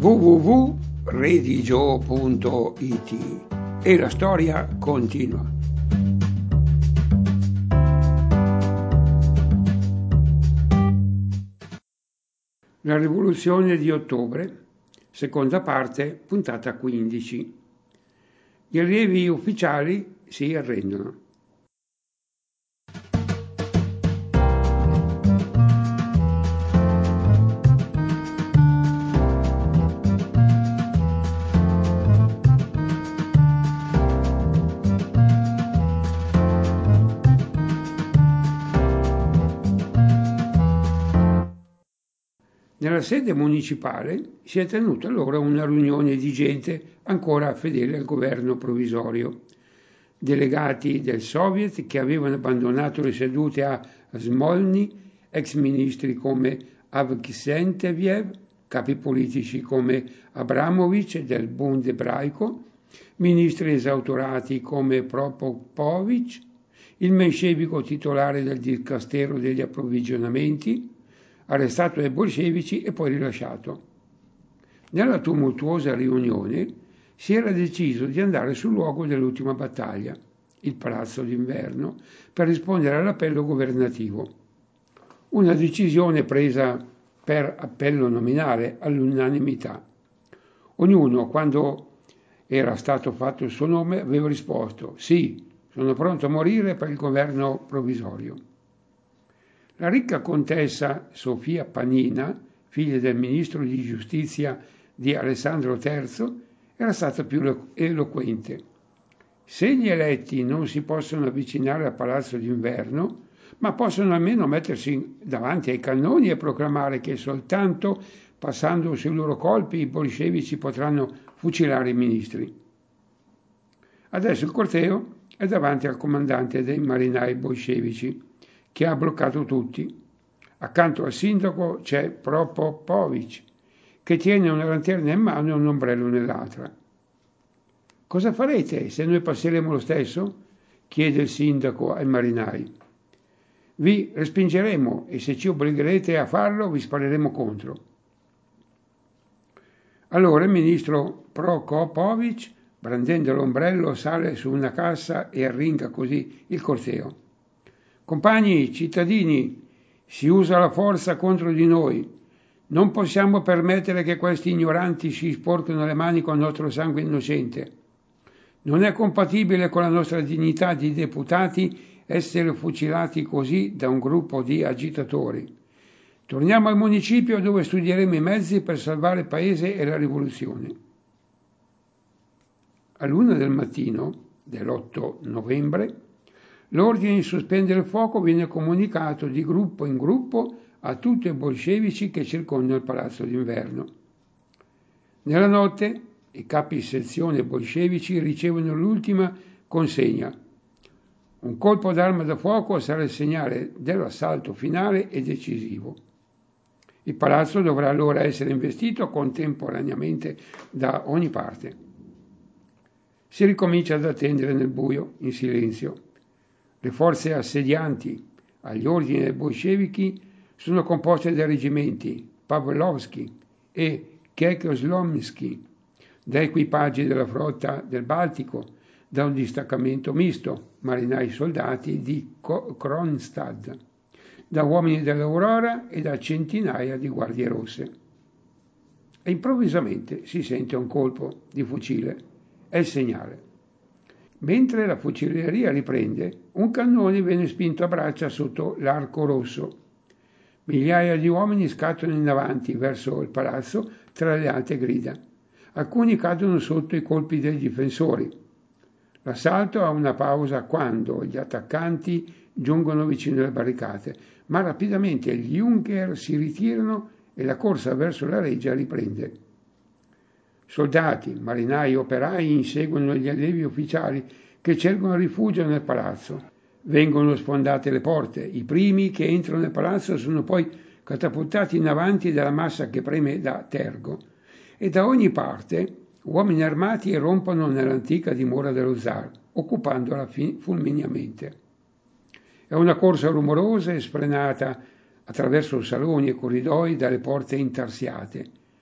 www.redigio.it e la storia continua. La rivoluzione di ottobre, seconda parte, puntata 15. Gli allievi ufficiali si arrendono. Nella sede municipale si è tenuta allora una riunione di gente ancora fedele al governo provvisorio. Delegati del Soviet che avevano abbandonato le sedute a Smolny, ex ministri come Avksentiev, capi politici come Abramovich del Bund ebraico, ministri esautorati come Prokopovich, il menscevico titolare del Dicastero degli approvvigionamenti, arrestato dai bolscevici e poi rilasciato. Nella tumultuosa riunione si era deciso di andare sul luogo dell'ultima battaglia, il Palazzo d'Inverno, per rispondere all'appello governativo. Una decisione presa per appello nominale all'unanimità. Ognuno, quando era stato fatto il suo nome, aveva risposto: sì, sono pronto a morire per il governo provvisorio. La ricca contessa Sofia Panina, figlia del ministro di giustizia di Alessandro III, era stata più eloquente. Se gli eletti non si possono avvicinare al Palazzo d'Inverno, ma possono almeno mettersi davanti ai cannoni e proclamare che soltanto passando sui loro colpi i bolscevici potranno fucilare i ministri. Adesso il corteo è davanti al comandante dei marinai bolscevici, che ha bloccato tutti. Accanto al sindaco c'è Prokopovich, che tiene una lanterna in mano e un ombrello nell'altra. Cosa farete se noi passeremo lo stesso? Chiede il sindaco ai marinai. Vi respingeremo e se ci obbligherete a farlo vi spareremo contro. Allora il ministro Prokopovich, brandendo l'ombrello, sale su una cassa e arringa così il corteo. Compagni, cittadini, si usa la forza contro di noi. Non possiamo permettere che questi ignoranti si sporcano le mani con il nostro sangue innocente. Non è compatibile con la nostra dignità di deputati essere fucilati così da un gruppo di agitatori. Torniamo al municipio dove studieremo i mezzi per salvare il paese e la rivoluzione. All'1 del mattino dell'8 novembre l'ordine di sospendere il fuoco viene comunicato di gruppo in gruppo a tutti i bolscevici che circondano il Palazzo d'Inverno. Nella notte i capi sezione bolscevici ricevono l'ultima consegna. Un colpo d'arma da fuoco sarà il segnale dell'assalto finale e decisivo. Il palazzo dovrà allora essere investito contemporaneamente da ogni parte. Si ricomincia ad attendere nel buio, in silenzio. Le forze assedianti agli ordini dei bolscevichi sono composte da reggimenti Pavlovsky e Chekhovsky, da equipaggi della flotta del Baltico, da un distaccamento misto, marinai soldati di Kronstadt, da uomini dell'Aurora e da centinaia di guardie rosse. E improvvisamente si sente un colpo di fucile. È il segnale. Mentre la fuciliera riprende, un cannone viene spinto a braccia sotto l'arco rosso. Migliaia di uomini scattano in avanti verso il palazzo tra le alte grida. Alcuni cadono sotto i colpi dei difensori. L'assalto ha una pausa quando gli attaccanti giungono vicino alle barricate, ma rapidamente gli Junker si ritirano e la corsa verso la reggia riprende. Soldati, marinai e operai inseguono gli allievi ufficiali che cercano rifugio nel palazzo. Vengono sfondate le porte. I primi che entrano nel palazzo sono poi catapultati in avanti dalla massa che preme da tergo. E da ogni parte uomini armati irrompono nell'antica dimora dello zar, occupandola fulmineamente. È una corsa rumorosa e sfrenata attraverso saloni e corridoi dalle porte intarsiate.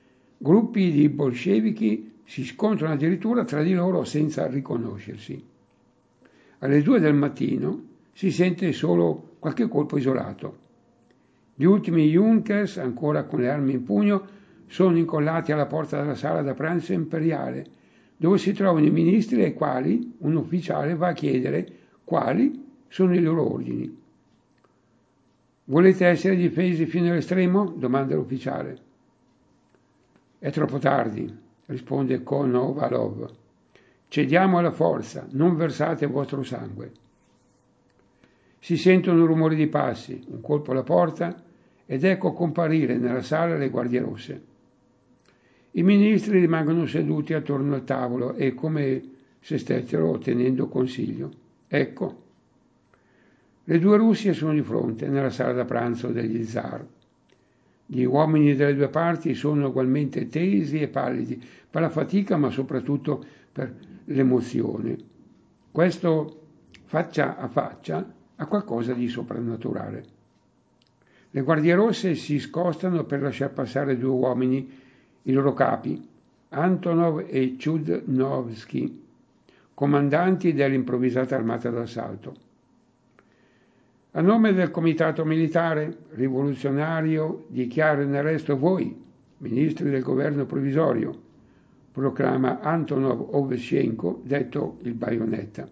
Gruppi di bolscevichi si scontrano addirittura tra di loro senza riconoscersi. Alle 2 del mattino si sente solo qualche colpo isolato. Gli ultimi Junkers, ancora con le armi in pugno, sono incollati alla porta della sala da pranzo imperiale, dove si trovano i ministri ai quali un ufficiale va a chiedere quali sono i loro ordini. Volete essere difesi fino all'estremo? Domanda l'ufficiale. È troppo tardi, risponde Konovalov. Cediamo alla forza, non versate il vostro sangue. Si sentono rumori di passi, un colpo alla porta ed ecco comparire nella sala le guardie rosse. I ministri rimangono seduti attorno al tavolo e come se stessero tenendo consiglio. Ecco. Le 2 Russie sono di fronte, nella sala da pranzo degli zar. Gli uomini delle 2 parti sono ugualmente tesi e pallidi, per la fatica ma soprattutto per l'emozione. Questo faccia a faccia ha qualcosa di soprannaturale. Le guardie rosse si scostano per lasciar passare 2 uomini, i loro capi, Antonov e Chudnovsky, comandanti dell'improvvisata armata d'assalto. A nome del comitato militare rivoluzionario dichiaro in arresto voi, ministri del governo provvisorio, proclama Antonov Ovshenko, detto il Baionetta.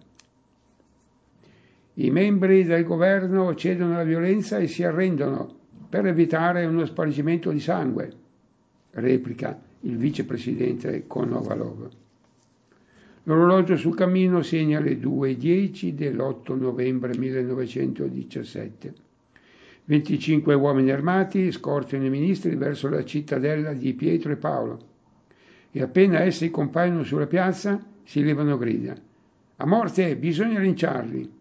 I membri del governo cedono alla violenza e si arrendono per evitare uno spargimento di sangue, replica il vicepresidente Konovalov. L'orologio sul cammino segna le 2:10 dell'8 novembre 1917. 25 uomini armati scortano i ministri verso la cittadella di Pietro e Paolo e appena essi compaiono sulla piazza si levano grida. A morte, bisogna linciarli.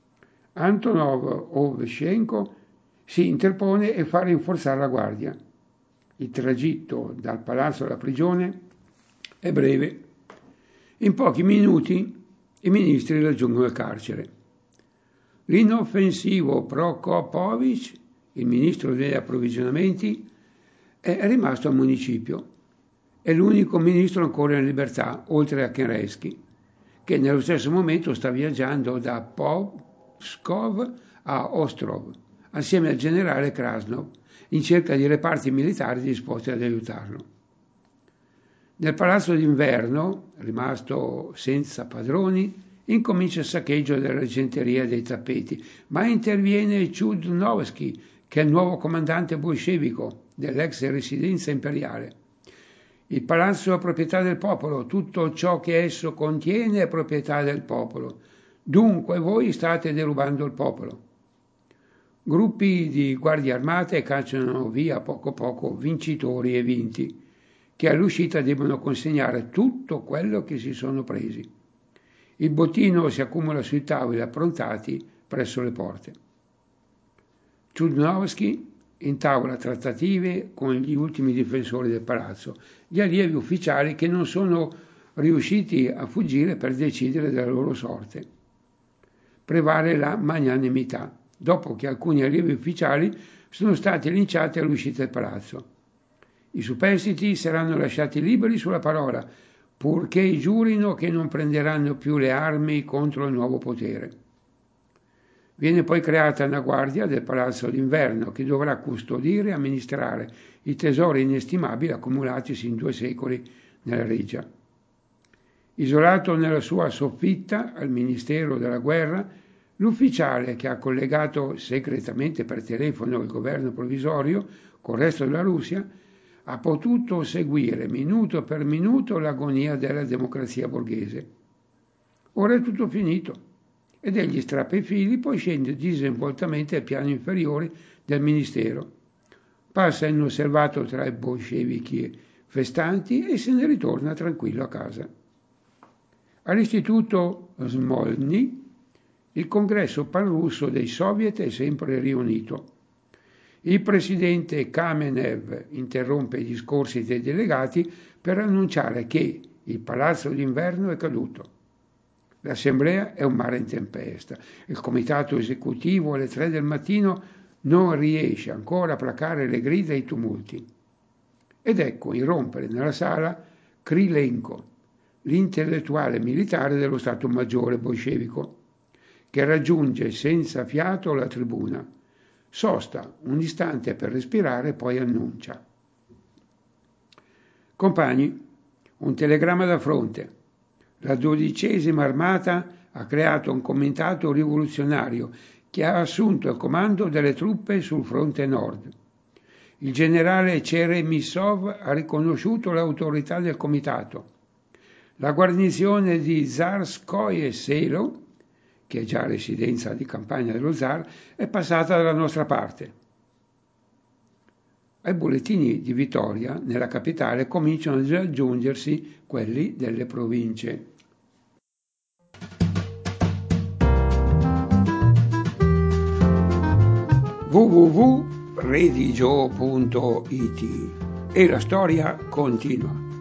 Antonov Ovshenko si interpone e fa rinforzare la guardia. Il tragitto dal palazzo alla prigione è breve. In pochi minuti i ministri raggiungono il carcere. L'inoffensivo Prokopovich, il ministro degli approvvigionamenti, è rimasto al municipio. È l'unico ministro ancora in libertà, oltre a Kerensky, che nello stesso momento sta viaggiando da Pskov a Ostrov, assieme al generale Krasnov, in cerca di reparti militari disposti ad aiutarlo. Nel palazzo d'inverno, rimasto senza padroni, incomincia il saccheggio della regenteria dei tappeti, ma interviene Chudnovsky, che è il nuovo comandante bolscevico dell'ex residenza imperiale. Il palazzo è proprietà del popolo, tutto ciò che esso contiene è proprietà del popolo. Dunque voi state derubando il popolo. Gruppi di guardie armate cacciano via poco a poco vincitori e vinti, che all'uscita devono consegnare tutto quello che si sono presi. Il bottino si accumula sui tavoli approntati presso le porte. Chudnovsky intavola trattative con gli ultimi difensori del palazzo, gli allievi ufficiali che non sono riusciti a fuggire per decidere della loro sorte. Prevale la magnanimità, dopo che alcuni allievi ufficiali sono stati linciati all'uscita del palazzo. I superstiti saranno lasciati liberi sulla parola, purché giurino che non prenderanno più le armi contro il nuovo potere. Viene poi creata una guardia del palazzo d'inverno che dovrà custodire e amministrare i tesori inestimabili accumulatisi in 2 secoli nella Regia. Isolato nella sua soffitta al Ministero della Guerra, l'ufficiale che ha collegato segretamente per telefono il governo provvisorio col resto della Russia ha potuto seguire minuto per minuto l'agonia della democrazia borghese. Ora è tutto finito ed egli strappa i fili, poi scende disinvoltamente ai piani inferiori del ministero. Passa inosservato tra i bolscevichi festanti e se ne ritorna tranquillo a casa. All'istituto Smolny il congresso panrusso dei soviet è sempre riunito. Il presidente Kamenev interrompe i discorsi dei delegati per annunciare che il palazzo d'inverno è caduto. L'assemblea è un mare in tempesta. Il comitato esecutivo alle 3 del mattino non riesce ancora a placare le grida e i tumulti. Ed ecco irrompere nella sala Krylenko, l'intellettuale militare dello Stato Maggiore bolscevico, che raggiunge senza fiato la tribuna. Sosta un istante per respirare, poi annuncia. Compagni, un telegramma da fronte. La 12ª armata ha creato un comitato rivoluzionario che ha assunto il comando delle truppe sul fronte nord. Il generale Cheremissov ha riconosciuto l'autorità del comitato. La guarnigione di Zarskoye Selo, che è già residenza di campagna dello zar, è passata dalla nostra parte. Ai bollettini di vittoria nella capitale cominciano ad aggiungersi quelli delle province. www.redigio.it e la storia continua.